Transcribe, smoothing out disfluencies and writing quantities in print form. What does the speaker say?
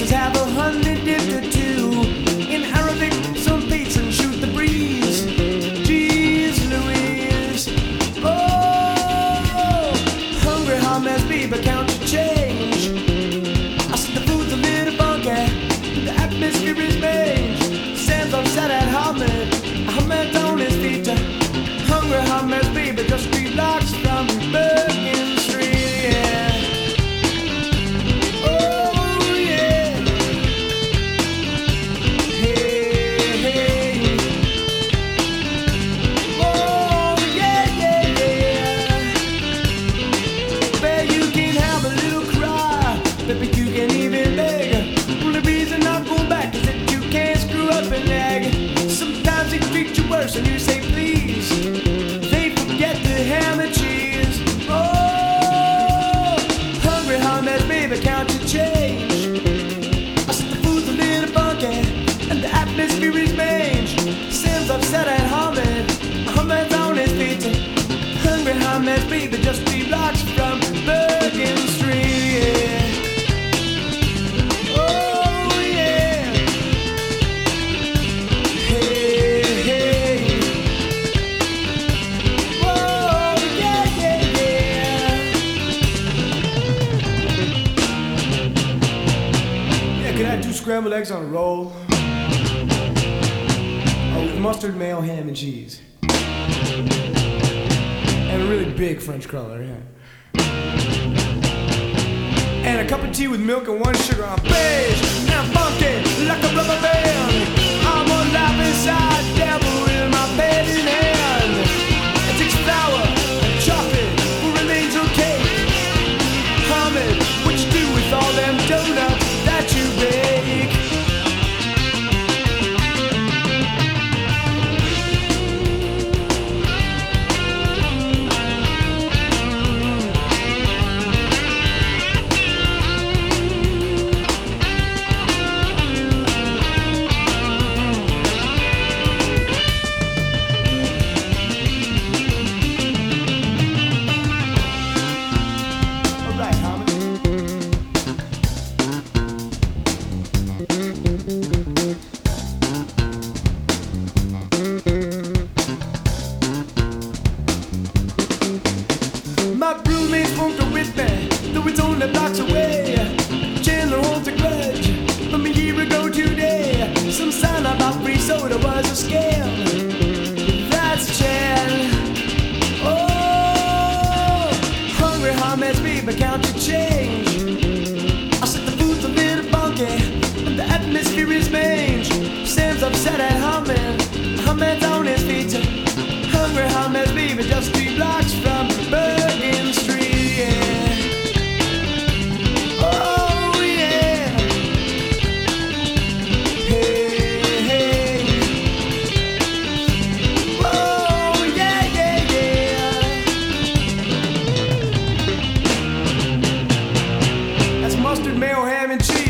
faces have a honey dip or two. In Arabic, some beats and shoot the breeze. Jeez Louise. Oh, hungry Hamas baby, count your change. I said the food's a little funky, the atmosphere is beige. Sam's upset at Hamid, Hamid's on his feet. Hungry Hamas baby, just 3 blocks from Bergen Street, yeah. Baby, you can even beg. Only reason I'm going back is that you can't screw up and nag. Sometimes they treat you worse and you say please. They forget to hammer cheese. Oh, hungry Hamas baby, count your change. I said the food's a little funky and the atmosphere is mange. Sam's upset at Hamid, Hamid's on his feet. Hungry Hamas baby, just 3 blocks from Bergen Street, yeah. Could I have 2 scrambled eggs on a roll? Oh, with mustard, mayo, ham, and cheese. And a really big French cruller, yeah. And a cup of tea with milk and 1 sugar. I'm beige and I'm funky like a rubber band. I'm a life inside devil in my bed in hand. It takes flour and chocolate for an angel cake. Hamid, what you do with all them donuts that you bake? My roommates won't go with me, though it's only blocks away. Chandler holds a grudge from a year ago today. Some sign about free soda was a scam. That's Chad. Oh, hungry Hamas baby, count your change. I said the food's a little funky and the atmosphere is mange. Sam's upset at Hamid, Hamid's on his feet. Hungry Hamas baby, just 3 blocks from Bergen Street, yeah. Oh yeah. Hey, hey. Oh yeah, yeah, yeah. That's mustard, mayo, ham, and cheese.